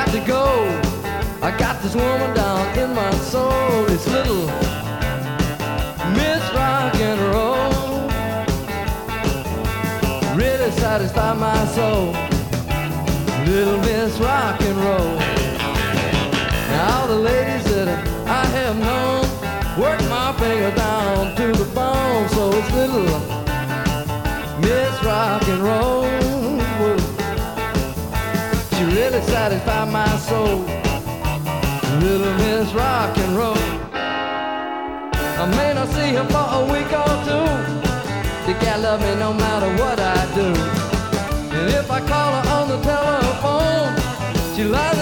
got to go. I got this woman down in my soul. It's little Miss Rock and Roll. Really satisfy my soul. Little Miss Rock and Roll. Now all the ladies that I have known work my finger down to the bone. So it's little Miss Rock and Roll. She really satisfied my soul. Little Miss Rock and Roll. I may not see her for a week or two. The gal love me no matter what I do. And if I call her on the telephone, she lies